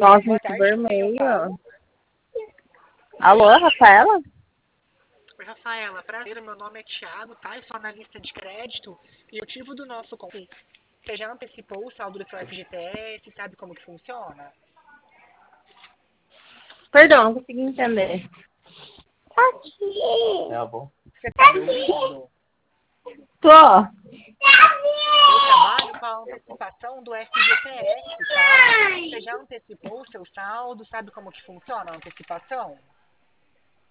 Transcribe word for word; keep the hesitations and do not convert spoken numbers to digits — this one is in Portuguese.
Nossa, Boa esse tarde, com quem eu vermelho. falo? Alô, Rafaela? Oi, Rafaela, prazer, meu nome é Thiago, tá? Eu sou analista de crédito e o motivo do nosso convite. Você já antecipou o saldo do seu F G T S, sabe como que funciona? Perdão, não consegui entender. Aqui. Tá bom. Você tá me ouvindo? Tô. Eu trabalho com a antecipação do F G T S, tá? Você já antecipou o seu saldo, sabe como que funciona a antecipação?